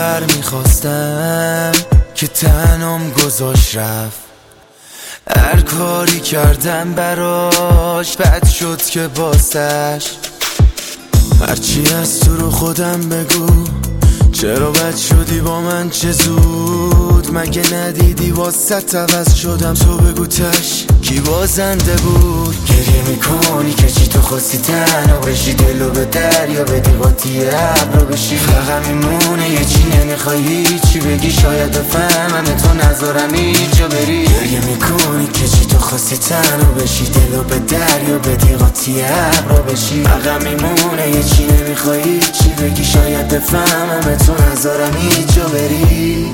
ور میخواستم که تنم گذاشت رفت. هر کاری کردم براش بد شد که باستش. هرچی از تو رو خودم بگو، چرا بد شدی با من چه زود؟ مگه ندیدی واسط عوض شدم؟ تو بگو تش کی بازنده بود؟ گریه میکنی که چی تو خواستی تنها بشی، دلو به دریا بدی قاطی ابرو بشی. فقط میمونه یه چی نمیخوای هیچی بگی، شاید بفهمم تو نذارم هیچ جا بری. گریه میکنی که چی تو خواستی تنها بشی، دلو به دریا بدی قاطی ابرو بشی. فقط میمونه یه چی نمیخوای هیچی بگی، شاید بفهمم تو نذارم هیچ جا بری.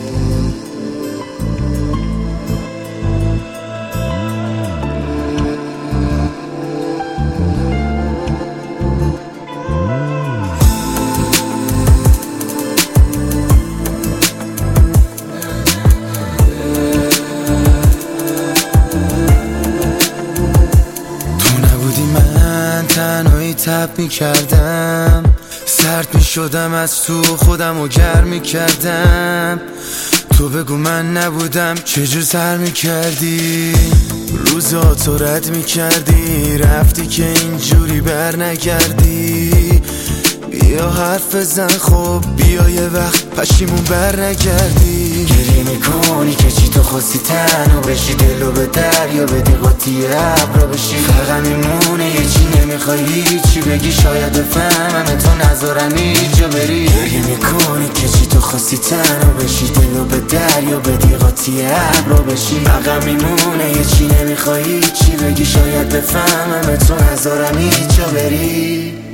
تنهایی تب میکردم، سرد میشدم از تو خودم و گرم میکردم. تو بگو من نبودم چجور سر میکردی؟ روزاتو رد میکردی، رفتی که اینجوری بر نگردی. بیا حرف بزن خب، بیا یه وقت پشیمون بر نگردی. گریه میکنی که چی تو خواستی تنها بشی، دلو به دریا بدی قاطی ابرو بشی. فقط میمونه یه چی نمیخوای هیچی بگی، شاید بفهمم تو نذارم هیچ جا بری. گریه میکنی که چی تو خواستی تنها بشی، دلو به دریا بدی قاطی ابرو بشی. فقط میمونه یه چی نمیخوای هیچی بگی، شاید بفهمم تو نذارم هیچ جا بری.